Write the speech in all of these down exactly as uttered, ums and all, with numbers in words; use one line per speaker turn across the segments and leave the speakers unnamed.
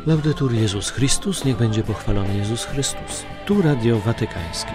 Laudetur Jezus Chrystus, niech będzie pochwalony Jezus Chrystus. Tu Radio Watykańskie.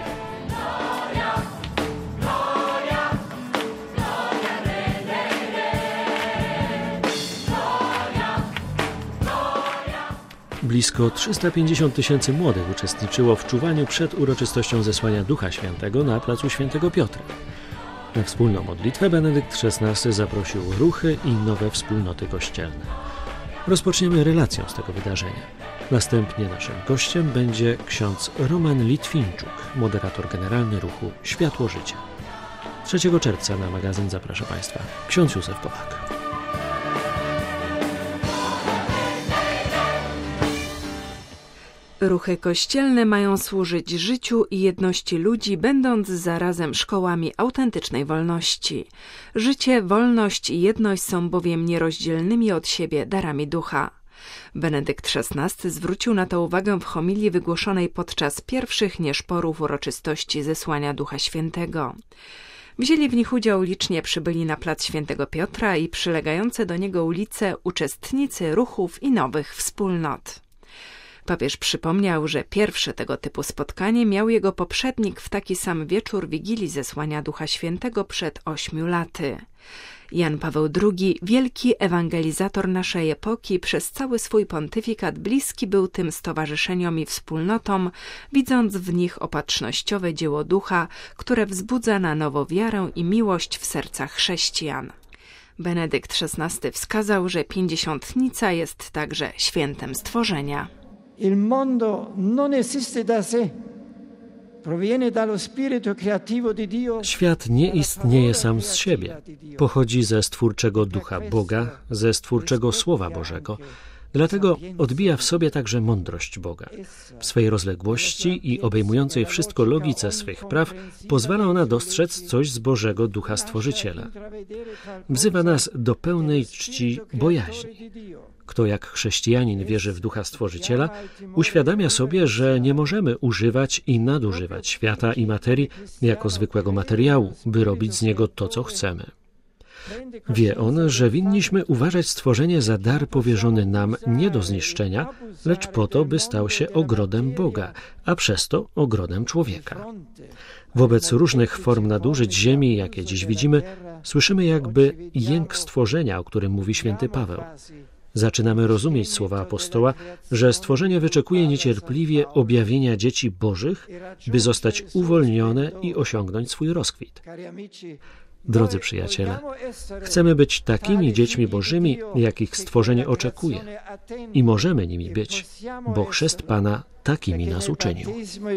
Blisko trzysta pięćdziesiąt tysięcy młodych uczestniczyło w czuwaniu przed uroczystością zesłania Ducha Świętego na placu Świętego Piotra. Na wspólną modlitwę Benedykt szesnasty zaprosił ruchy i nowe wspólnoty kościelne. Rozpoczniemy relacją z tego wydarzenia. Następnie naszym gościem będzie ksiądz Roman Litwinczuk, moderator generalny ruchu Światło Życia. trzeciego czerwca na magazyn zaprasza Państwa ksiądz Józef Polak.
Ruchy kościelne mają służyć życiu i jedności ludzi, będąc zarazem szkołami autentycznej wolności. Życie, wolność i jedność są bowiem nierozdzielnymi od siebie darami ducha. Benedykt szesnasty zwrócił na to uwagę w homilii wygłoszonej podczas pierwszych nieszporów uroczystości zesłania Ducha Świętego. Wzięli w nich udział licznie przybyli na plac Świętego Piotra i przylegające do niego ulice uczestnicy ruchów i nowych wspólnot. Papież przypomniał, że pierwsze tego typu spotkanie miał jego poprzednik w taki sam wieczór Wigilii zesłania Ducha Świętego przed ośmiu laty. Jan Paweł drugi, wielki ewangelizator naszej epoki, przez cały swój pontyfikat bliski był tym stowarzyszeniom i wspólnotom, widząc w nich opatrznościowe dzieło ducha, które wzbudza na nowo wiarę i miłość w sercach chrześcijan. Benedykt szesnasty wskazał, że pięćdziesiątnica jest także świętem stworzenia.
Il mondo non esiste da sé. Proviene dallo spirito creativo di Dio.
Świat nie istnieje sam z siebie. Pochodzi ze stwórczego ducha Boga, ze stwórczego Słowa Bożego. Dlatego odbija w sobie także mądrość Boga. W swej rozległości i obejmującej wszystko logice swych praw pozwala ona dostrzec coś z Bożego Ducha Stworzyciela. Wzywa nas do pełnej czci bojaźni. Kto jak chrześcijanin wierzy w Ducha Stworzyciela, uświadamia sobie, że nie możemy używać i nadużywać świata i materii jako zwykłego materiału, by robić z niego to, co chcemy. Wie on, że winniśmy uważać stworzenie za dar powierzony nam nie do zniszczenia, lecz po to, by stał się ogrodem Boga, a przez to ogrodem człowieka. Wobec różnych form nadużyć ziemi, jakie dziś widzimy, słyszymy jakby jęk stworzenia, o którym mówi święty Paweł. Zaczynamy rozumieć słowa apostoła, że stworzenie wyczekuje niecierpliwie objawienia dzieci bożych, by zostać uwolnione i osiągnąć swój rozkwit. Drodzy przyjaciele, chcemy być takimi dziećmi bożymi, jakich stworzenie oczekuje. I możemy nimi być, bo chrzest Pana takimi nas uczynił.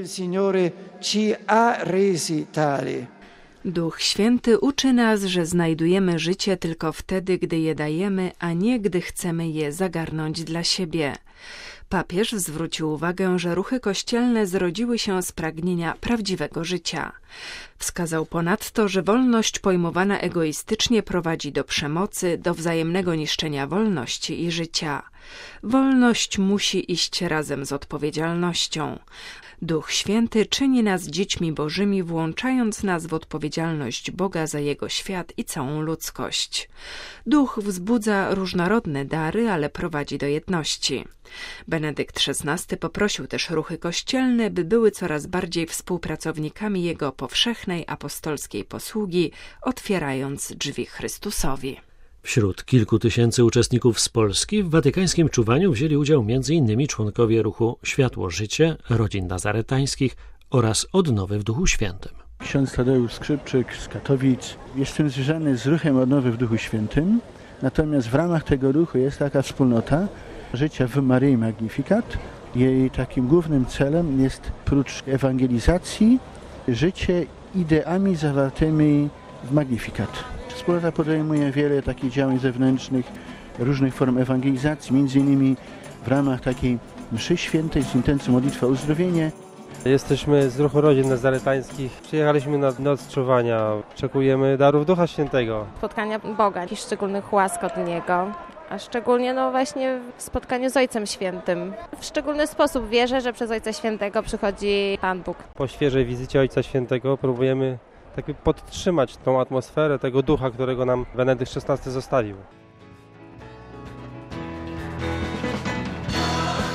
Duch Święty uczy nas, że znajdujemy życie tylko wtedy, gdy je dajemy, a nie gdy chcemy je zagarnąć dla siebie. Papież zwrócił uwagę, że ruchy kościelne zrodziły się z pragnienia prawdziwego życia. Wskazał ponadto, że wolność pojmowana egoistycznie prowadzi do przemocy, do wzajemnego niszczenia wolności i życia. Wolność musi iść razem z odpowiedzialnością. Duch Święty czyni nas dziećmi bożymi, włączając nas w odpowiedzialność Boga za Jego świat i całą ludzkość. Duch wzbudza różnorodne dary, ale prowadzi do jedności. Benedykt szesnasty poprosił też ruchy kościelne, by były coraz bardziej współpracownikami Jego powszechnej apostolskiej posługi, otwierając drzwi Chrystusowi.
Wśród kilku tysięcy uczestników z Polski w watykańskim czuwaniu wzięli udział między innymi członkowie ruchu Światło Życie, rodzin nazaretańskich oraz Odnowy w Duchu Świętym.
Ksiądz Tadeusz Skrzypczyk z Katowic. Jestem związany z ruchem Odnowy w Duchu Świętym, natomiast w ramach tego ruchu jest taka wspólnota Życia w Maryi Magnificat. Jej takim głównym celem jest prócz ewangelizacji życie ideami zawartymi w Magnificat. Wspólnota podejmuje wiele takich działań zewnętrznych, różnych form ewangelizacji, między innymi w ramach takiej mszy świętej z intencją modlitwa o uzdrowienie.
Jesteśmy z ruchu rodzin nazaretańskich. Przyjechaliśmy na noc czuwania. Oczekujemy darów Ducha Świętego.
Spotkania Boga, jakichś szczególnych łask od Niego. A szczególnie no właśnie w spotkaniu z Ojcem Świętym. W szczególny sposób wierzę, że przez Ojca Świętego przychodzi Pan Bóg.
Po świeżej wizycie Ojca Świętego próbujemy tak podtrzymać tą atmosferę tego ducha, którego nam Benedykt szesnasty zostawił.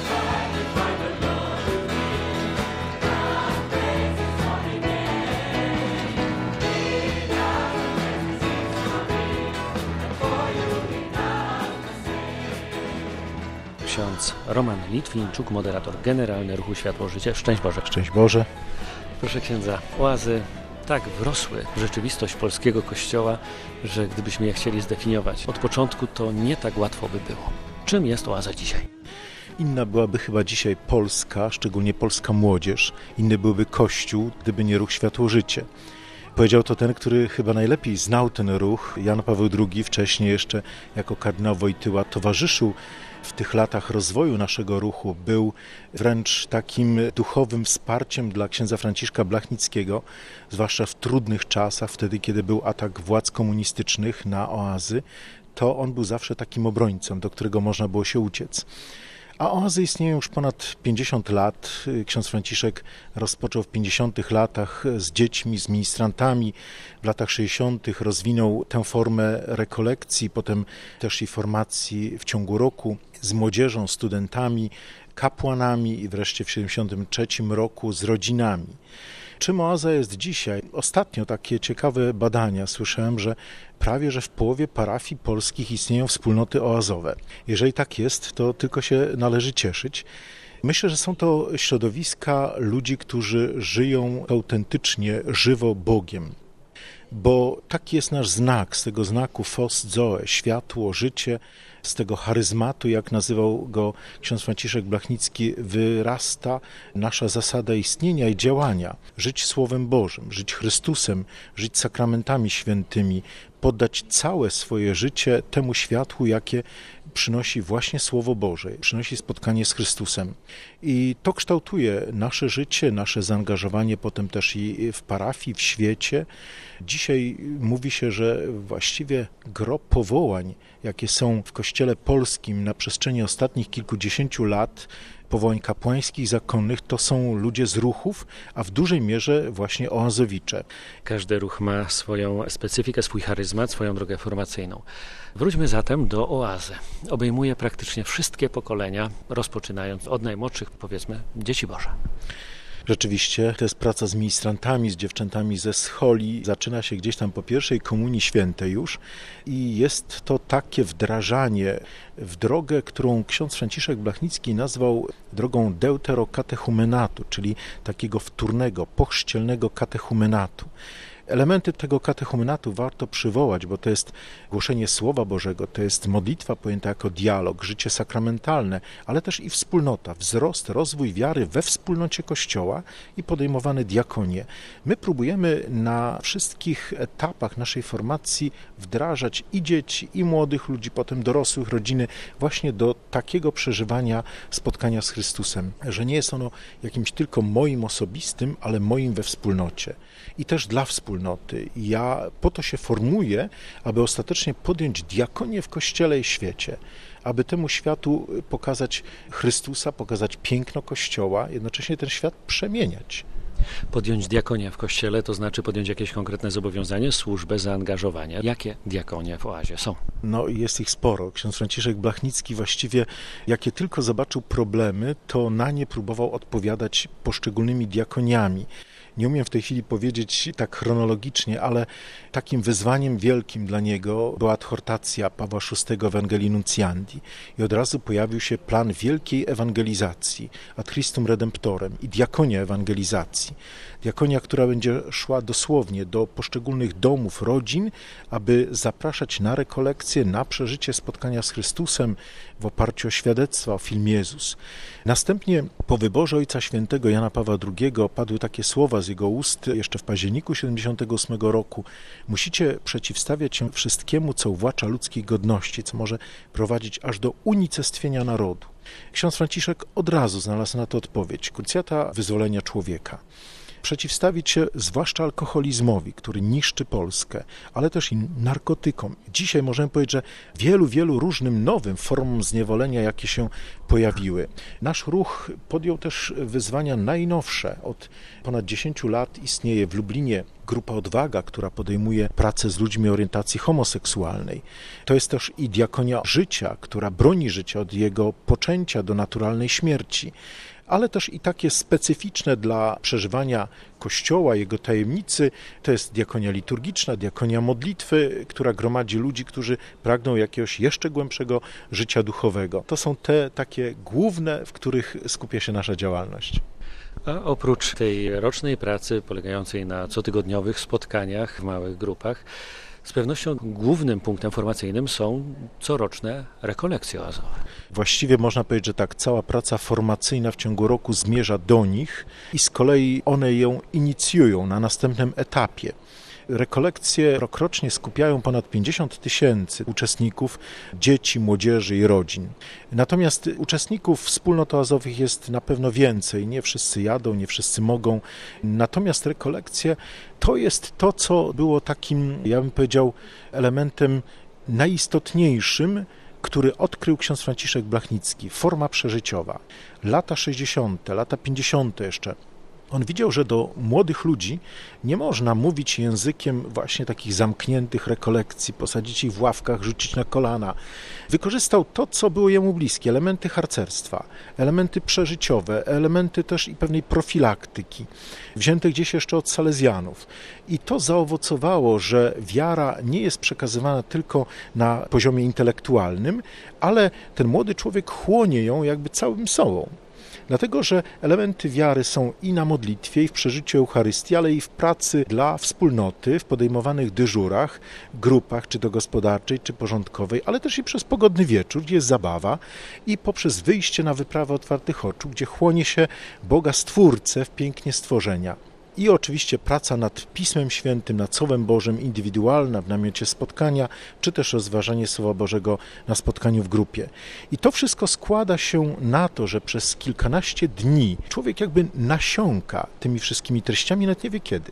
ksiądz Roman Litwinczuk, moderator generalny Ruchu Światło Życie. Szczęść Boże.
Szczęść Boże.
Proszę księdza, oazy tak wrosły w rzeczywistość polskiego Kościoła, że gdybyśmy je chcieli zdefiniować od początku, to nie tak łatwo by było. Czym jest oaza dzisiaj?
Inna byłaby chyba dzisiaj Polska, szczególnie polska młodzież. Inny byłby Kościół, gdyby nie Ruch Światło Życie. Powiedział to ten, który chyba najlepiej znał ten ruch. Jan Paweł drugi, wcześniej jeszcze jako kardynał Wojtyła, towarzyszył w tych latach rozwoju naszego ruchu. Był wręcz takim duchowym wsparciem dla księdza Franciszka Blachnickiego, zwłaszcza w trudnych czasach, wtedy kiedy był atak władz komunistycznych na oazy. To on był zawsze takim obrońcą, do którego można było się uciec. A oazy istnieją już ponad pięćdziesiąt lat. Ksiądz Franciszek rozpoczął w pięćdziesiątych latach z dziećmi, z ministrantami. W latach sześćdziesiątych rozwinął tę formę rekolekcji, potem też i formacji w ciągu roku z młodzieżą, studentami, kapłanami i wreszcie w siedemdziesiątym trzecim roku z rodzinami. Czym oaza jest dzisiaj? Ostatnio takie ciekawe badania słyszałem, że prawie że w połowie parafii polskich istnieją wspólnoty oazowe. Jeżeli tak jest, to tylko się należy cieszyć. Myślę, że są to środowiska ludzi, którzy żyją autentycznie, żywo Bogiem. Bo taki jest nasz znak, z tego znaku Phos Zoe, światło, życie, z tego charyzmatu, jak nazywał go ksiądz Franciszek Blachnicki, wyrasta nasza zasada istnienia i działania. Żyć Słowem Bożym, żyć Chrystusem, żyć sakramentami świętymi, poddać całe swoje życie temu światłu, jakie przynosi właśnie Słowo Boże, przynosi spotkanie z Chrystusem. I to kształtuje nasze życie, nasze zaangażowanie potem też i w parafii, w świecie. Dzisiaj mówi się, że właściwie gro powołań, jakie są w Kościele polskim na przestrzeni ostatnich kilkudziesięciu lat, powołań kapłańskich, zakonnych, to są ludzie z ruchów, a w dużej mierze właśnie oazowicze.
Każdy ruch ma swoją specyfikę, swój charyzmat, swoją drogę formacyjną. Wróćmy zatem do oazy. Obejmuje praktycznie wszystkie pokolenia, rozpoczynając od najmłodszych, powiedzmy, dzieci Boże.
Rzeczywiście, to jest praca z ministrantami, z dziewczętami ze scholi. Zaczyna się gdzieś tam po pierwszej Komunii Świętej już i jest to takie wdrażanie w drogę, którą ksiądz Franciszek Blachnicki nazwał drogą deuterokatechumenatu, czyli takiego wtórnego, pochrzcielnego katechumenatu. Elementy tego katechumenatu warto przywołać, bo to jest głoszenie Słowa Bożego, to jest modlitwa pojęta jako dialog, życie sakramentalne, ale też i wspólnota, wzrost, rozwój wiary we wspólnocie Kościoła i podejmowane diakonie. My próbujemy na wszystkich etapach naszej formacji wdrażać i dzieci, i młodych ludzi, potem dorosłych, rodziny, właśnie do takiego przeżywania spotkania z Chrystusem, że nie jest ono jakimś tylko moim osobistym, ale moim we wspólnocie. I też dla wspólnoty. Ja po to się formuję, aby ostatecznie podjąć diakonię w Kościele i świecie, aby temu światu pokazać Chrystusa, pokazać piękno Kościoła, jednocześnie ten świat przemieniać.
Podjąć diakonię w Kościele to znaczy podjąć jakieś konkretne zobowiązanie, służbę, zaangażowanie. Jakie diakonie w oazie są?
No jest ich sporo. Ksiądz Franciszek Blachnicki właściwie, jakie tylko zobaczył problemy, to na nie próbował odpowiadać poszczególnymi diakoniami. Nie umiem w tej chwili powiedzieć tak chronologicznie, ale takim wyzwaniem wielkim dla niego była adhortacja Pawła szóstego Ewangelii Nunciandi. I od razu pojawił się plan wielkiej ewangelizacji, ad Christum Redemptorem i diakonia ewangelizacji. Diakonia, która będzie szła dosłownie do poszczególnych domów, rodzin, aby zapraszać na rekolekcje, na przeżycie spotkania z Chrystusem w oparciu o świadectwa, o film Jezus. Następnie po wyborze Ojca Świętego Jana Pawła drugiego padły takie słowa z jego ust jeszcze w październiku siedemdziesiątego ósmego roku. Musicie przeciwstawiać się wszystkiemu, co uwłacza ludzkiej godności, co może prowadzić aż do unicestwienia narodu. Ksiądz Franciszek od razu znalazł na to odpowiedź. Krucjata wyzwolenia człowieka. Przeciwstawić się zwłaszcza alkoholizmowi, który niszczy Polskę, ale też i narkotykom. Dzisiaj możemy powiedzieć, że wielu, wielu różnym nowym formom zniewolenia, jakie się pojawiły. Nasz ruch podjął też wyzwania najnowsze. Od ponad dziesięciu lat istnieje w Lublinie grupa Odwaga, która podejmuje pracę z ludźmi orientacji homoseksualnej. To jest też i diakonia życia, która broni życia od jego poczęcia do naturalnej śmierci. ale też i takie specyficzne dla przeżywania Kościoła, jego tajemnicy. To jest diakonia liturgiczna, diakonia modlitwy, która gromadzi ludzi, którzy pragną jakiegoś jeszcze głębszego życia duchowego. To są te takie główne, w których skupia się nasza działalność.
A oprócz tej rocznej pracy polegającej na cotygodniowych spotkaniach w małych grupach, z pewnością głównym punktem formacyjnym są coroczne rekolekcje oazowe.
Właściwie można powiedzieć, że tak, cała praca formacyjna w ciągu roku zmierza do nich i z kolei one ją inicjują na następnym etapie. Rekolekcje rokrocznie skupiają ponad pięćdziesiąt tysięcy uczestników, dzieci, młodzieży i rodzin. Natomiast uczestników wspólnot oazowych jest na pewno więcej. Nie wszyscy jadą, nie wszyscy mogą. Natomiast rekolekcje to jest to, co było takim, ja bym powiedział, elementem najistotniejszym, który odkrył ksiądz Franciszek Blachnicki. Forma przeżyciowa. Lata sześćdziesiąte, lata pięćdziesiąte jeszcze. On widział, że do młodych ludzi nie można mówić językiem właśnie takich zamkniętych rekolekcji, posadzić ich w ławkach, rzucić na kolana. Wykorzystał to, co było jemu bliskie, elementy harcerstwa, elementy przeżyciowe, elementy też i pewnej profilaktyki, wzięte gdzieś jeszcze od salezjanów. I to zaowocowało, że wiara nie jest przekazywana tylko na poziomie intelektualnym, ale ten młody człowiek chłonie ją jakby całym sobą. Dlatego, że elementy wiary są i na modlitwie, i w przeżyciu Eucharystii, ale i w pracy dla wspólnoty, w podejmowanych dyżurach, grupach, czy to gospodarczej, czy porządkowej, ale też i przez pogodny wieczór, gdzie jest zabawa i poprzez wyjście na wyprawę otwartych oczu, gdzie chłonie się Boga Stwórcę w pięknie stworzenia. I oczywiście praca nad Pismem Świętym, nad Słowem Bożym, indywidualna w namiocie spotkania, czy też rozważanie Słowa Bożego na spotkaniu w grupie. I to wszystko składa się na to, że przez kilkanaście dni człowiek jakby nasiąka tymi wszystkimi treściami, nawet nie wie kiedy.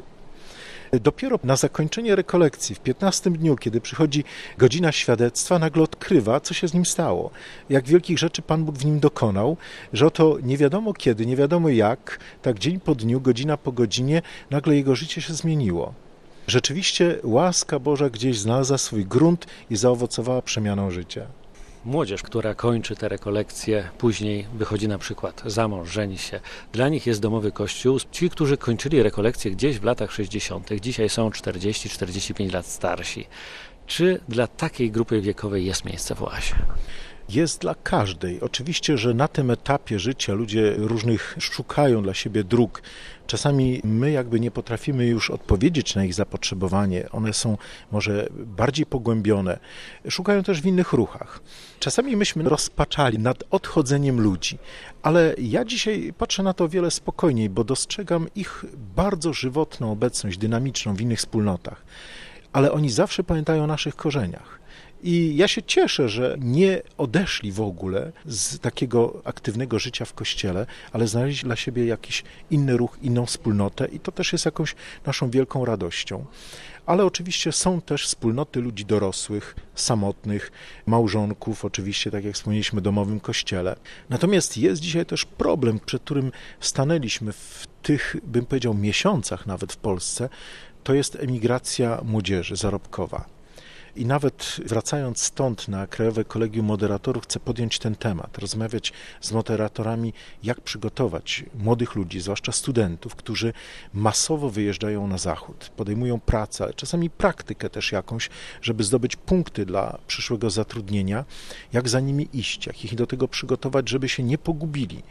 Dopiero na zakończenie rekolekcji, w piętnastym dniu, kiedy przychodzi godzina świadectwa, nagle odkrywa, co się z nim stało. Jak wielkich rzeczy Pan Bóg w nim dokonał, że oto nie wiadomo kiedy, nie wiadomo jak, tak dzień po dniu, godzina po godzinie, nagle jego życie się zmieniło. Rzeczywiście łaska Boża gdzieś znalazła swój grunt i zaowocowała przemianą życia.
Młodzież, która kończy te rekolekcje, później wychodzi na przykład za mąż, żeni się. Dla nich jest domowy kościół. Ci, którzy kończyli rekolekcje gdzieś w latach sześćdziesiątych, dzisiaj są czterdzieści czterdzieści pięć lat starsi. Czy dla takiej grupy wiekowej jest miejsce w oazie?
Jest dla każdej. Oczywiście, że na tym etapie życia ludzie różnych szukają dla siebie dróg. Czasami my jakby nie potrafimy już odpowiedzieć na ich zapotrzebowanie. One są może bardziej pogłębione. Szukają też w innych ruchach. Czasami myśmy rozpaczali nad odchodzeniem ludzi, ale ja dzisiaj patrzę na to o wiele spokojniej, bo dostrzegam ich bardzo żywotną obecność, dynamiczną w innych wspólnotach. Ale oni zawsze pamiętają o naszych korzeniach. I ja się cieszę, że nie odeszli w ogóle z takiego aktywnego życia w Kościele, ale znaleźli dla siebie jakiś inny ruch, inną wspólnotę i to też jest jakąś naszą wielką radością. Ale oczywiście są też wspólnoty ludzi dorosłych, samotnych, małżonków, oczywiście, tak jak wspomnieliśmy, domowym Kościele. Natomiast jest dzisiaj też problem, przed którym stanęliśmy w tych, bym powiedział, miesiącach nawet w Polsce, to jest emigracja młodzieży zarobkowa. I nawet wracając stąd na Krajowe Kolegium Moderatorów chcę podjąć ten temat, rozmawiać z moderatorami, jak przygotować młodych ludzi, zwłaszcza studentów, którzy masowo wyjeżdżają na zachód, podejmują pracę, ale czasami praktykę też jakąś, żeby zdobyć punkty dla przyszłego zatrudnienia, jak za nimi iść, jak ich do tego przygotować, żeby się nie pogubili,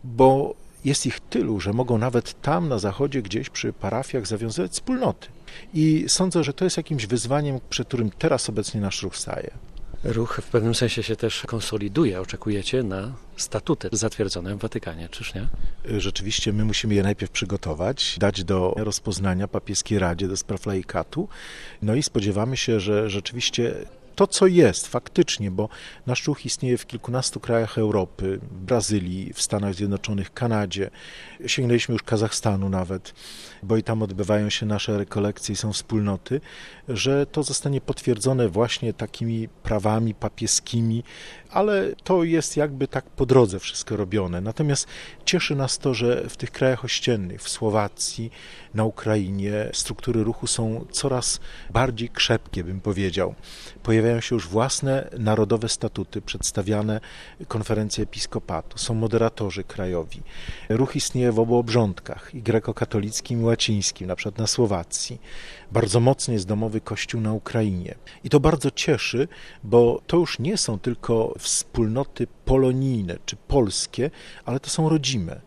bo jest ich tylu, że mogą nawet tam na zachodzie gdzieś przy parafiach zawiązywać wspólnoty. I sądzę, że to jest jakimś wyzwaniem, przed którym teraz obecnie nasz ruch staje.
Ruch w pewnym sensie się też konsoliduje. Oczekujecie na statuty zatwierdzone w Watykanie, czyż nie?
Rzeczywiście my musimy je najpierw przygotować, dać do rozpoznania Papieskiej Radzie do Spraw Laikatu. No i spodziewamy się, że rzeczywiście to, co jest faktycznie, bo nasz ruch istnieje w kilkunastu krajach Europy, w Brazylii, w Stanach Zjednoczonych, Kanadzie, sięgnęliśmy już Kazachstanu nawet, bo i tam odbywają się nasze rekolekcje i są wspólnoty, że to zostanie potwierdzone właśnie takimi prawami papieskimi, ale to jest jakby tak po drodze wszystko robione. Natomiast cieszy nas to, że w tych krajach ościennych, w Słowacji, na Ukrainie struktury ruchu są coraz bardziej krzepkie, bym powiedział. Pojawiają pojawiają się już własne narodowe statuty przedstawiane konferencji episkopatu. Są moderatorzy krajowi. Ruch istnieje w obu obrządkach, i grekokatolickim, i łacińskim, na przykład na Słowacji. Bardzo mocny jest domowy kościół na Ukrainie. I to bardzo cieszy, bo to już nie są tylko wspólnoty polonijne czy polskie, ale to są rodzime.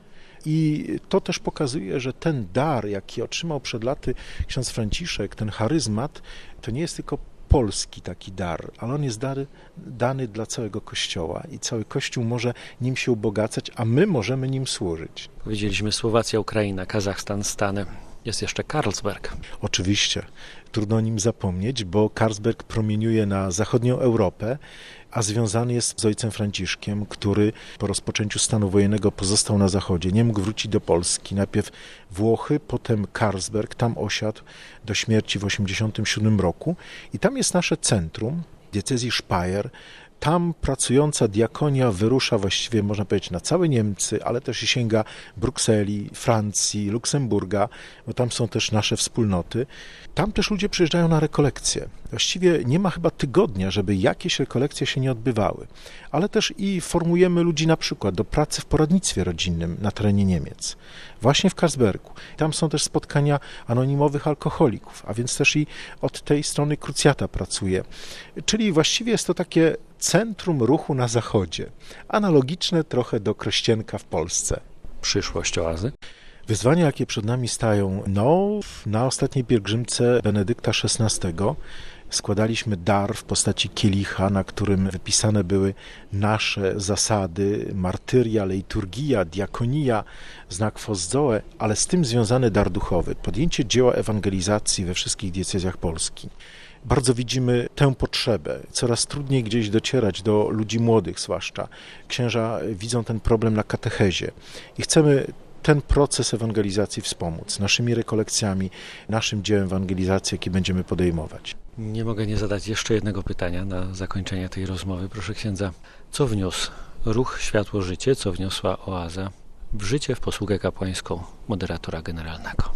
I to też pokazuje, że ten dar, jaki otrzymał przed laty ksiądz Franciszek, ten charyzmat, to nie jest tylko polski taki dar, ale on jest dary, dany dla całego Kościoła i cały Kościół może nim się ubogacać, a my możemy nim służyć.
Powiedzieliśmy Słowacja, Ukraina, Kazachstan, Stany. Jest jeszcze Carlsberg.
Oczywiście. Trudno o nim zapomnieć, bo Carlsberg promieniuje na zachodnią Europę, a związany jest z ojcem Franciszkiem, który po rozpoczęciu stanu wojennego pozostał na zachodzie. Nie mógł wrócić do Polski. Najpierw Włochy, potem Carlsberg. Tam osiadł do śmierci w osiemdziesiątym siódmym roku. I tam jest nasze centrum, diecezji Speyer. Tam pracująca diakonia wyrusza właściwie, można powiedzieć, na całe Niemcy, ale też i sięga Brukseli, Francji, Luksemburga, bo tam są też nasze wspólnoty. Tam też ludzie przyjeżdżają na rekolekcje. Właściwie nie ma chyba tygodnia, żeby jakieś rekolekcje się nie odbywały. Ale też i formujemy ludzi na przykład do pracy w poradnictwie rodzinnym na terenie Niemiec. Właśnie w Carlsbergu. Tam są też spotkania anonimowych alkoholików, a więc też i od tej strony krucjata pracuje. Czyli właściwie jest to takie centrum ruchu na zachodzie. Analogiczne trochę do Krościenka w Polsce.
Przyszłość oazy?
Wyzwania, jakie przed nami stają, no na ostatniej pielgrzymce Benedykta szesnastego składaliśmy dar w postaci kielicha, na którym wypisane były nasze zasady, martyria, liturgia, diakonia, znak Fos Zoe, ale z tym związany dar duchowy, podjęcie dzieła ewangelizacji we wszystkich diecezjach Polski. Bardzo widzimy tę potrzebę. Coraz trudniej gdzieś docierać do ludzi młodych zwłaszcza. Księża widzą ten problem na katechezie i chcemy ten proces ewangelizacji wspomóc naszymi rekolekcjami, naszym dziełem ewangelizacji, jaki będziemy podejmować.
Nie mogę nie zadać jeszcze jednego pytania na zakończenie tej rozmowy. Proszę księdza, co wniósł ruch Światło Życie, co wniosła oaza w życie, w posługę kapłańską moderatora generalnego?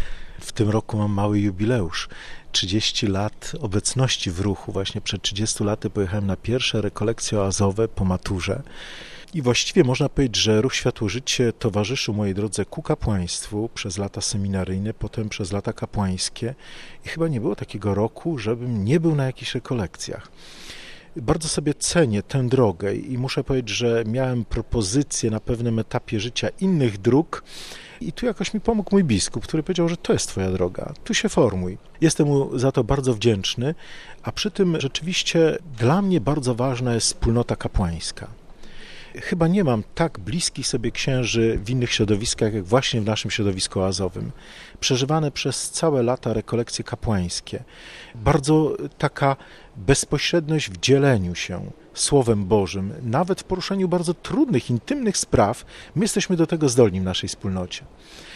W tym roku mam mały jubileusz. trzydzieści lat obecności w ruchu. Właśnie przed trzydziestu laty pojechałem na pierwsze rekolekcje oazowe po maturze. I właściwie można powiedzieć, że ruch Światło Życie towarzyszył mojej drodze ku kapłaństwu przez lata seminaryjne, potem przez lata kapłańskie i chyba nie było takiego roku, żebym nie był na jakichś rekolekcjach. Bardzo sobie cenię tę drogę i muszę powiedzieć, że miałem propozycje na pewnym etapie życia innych dróg i tu jakoś mi pomógł mój biskup, który powiedział, że to jest twoja droga, tu się formuj. Jestem mu za to bardzo wdzięczny, a przy tym rzeczywiście dla mnie bardzo ważna jest wspólnota kapłańska. Chyba nie mam tak bliskich sobie księży w innych środowiskach, jak właśnie w naszym środowisku oazowym. Przeżywane przez całe lata rekolekcje kapłańskie. Bardzo taka bezpośredność w dzieleniu się Słowem Bożym, nawet w poruszaniu bardzo trudnych, intymnych spraw, my jesteśmy do tego zdolni w naszej wspólnocie.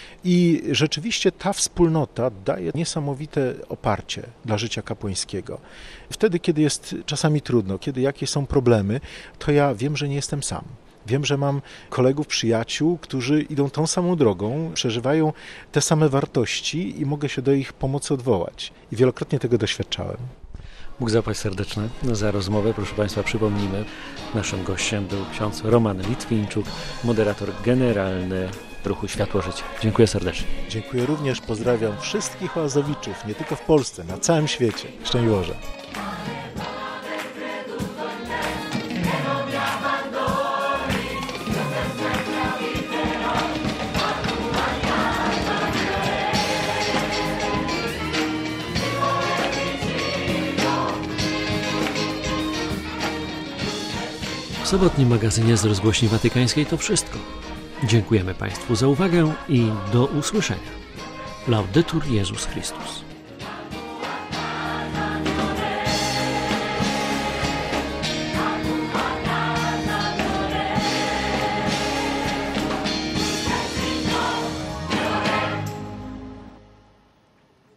I rzeczywiście ta wspólnota daje niesamowite oparcie dla życia kapłańskiego. Wtedy, kiedy jest czasami trudno, kiedy jakieś są problemy, to ja wiem, że nie jestem sam. Wiem, że mam kolegów, przyjaciół, którzy idą tą samą drogą, przeżywają te same wartości i mogę się do ich pomocy odwołać. I wielokrotnie tego doświadczałem.
Bóg zapłać serdeczne za rozmowę. Proszę Państwa, przypomnijmy, naszym gościem był ksiądz Roman Litwinczuk, moderator generalny Ruchu Światło Życie. Dziękuję serdecznie.
Dziękuję również, pozdrawiam wszystkich oazowiczów, nie tylko w Polsce, na całym świecie. Szczęść Boże.
W sobotnim magazynie z Rozgłośni Watykańskiej to wszystko. Dziękujemy Państwu za uwagę i do usłyszenia. Laudetur Jezus Chrystus.